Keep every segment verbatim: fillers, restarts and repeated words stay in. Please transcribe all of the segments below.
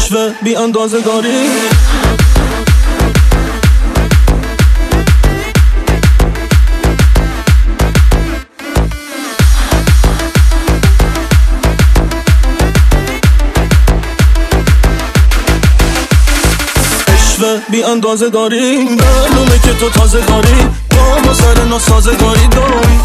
عشوه بی اندازه داری. بی اندازه داری، معلومه که تو تازه داری، با ما سر ناسازگاری داری.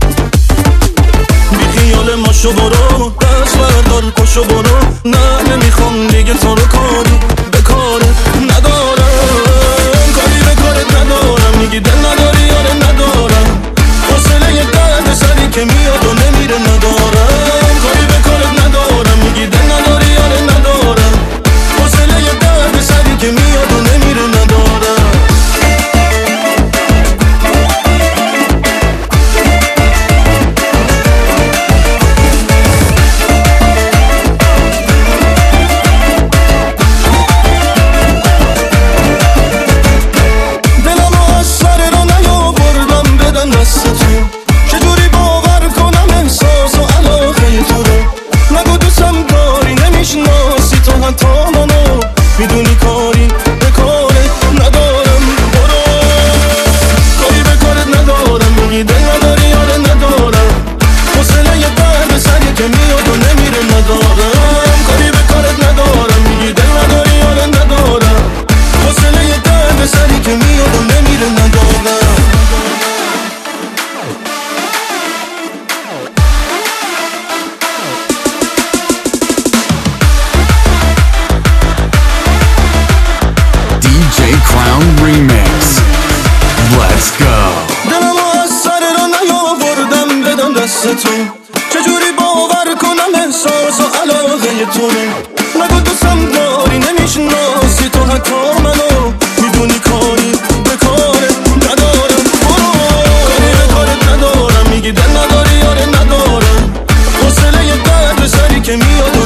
بی خیال ماشو برو، دست بردار پاشو برو، نه نمیخوام دیگه تو رو کاری به کارت ندارم، کاری به کارت ندارم. میگی دل نداری یاره ندارم، حوصله یه درد سری که میاد و نمیره ندارم، کاری به کارت ندارم. میگی دل نداری یاره ندارم، حوصله یه درد سری که میاد و نمیره ندارم. دلمو از سر رو نیاوردم بدن دست تو، چجوری باور کنم احساس و علاقه تو رو. نگو دوستم داری نمیشناسی تو حتی منو، میدونی کاری به کارت ندارم. برو کاری به کارت ندارم. میگی دل نداری یاره ندارم، حوصله یه درد سری که میاد و نمیره ندارم، کاری به کارت ندارم. میگی دل نداری یاره ندارم، حوصله یه درد سری که میاد و نمیره ندارم. Crown Remix. Let's go. دلمو از سر رو نیاوردم بدم دست تو، چجوری باور کنم احساس و علاقه تو رو. نگو دوستم داری نمیشناسی تو حتی منو، میدونی کاری به کارت ندارم. برو کاری به کارت ندارم. میگی دل نداری یاره ندارم، حوصله یه درد سری که میاد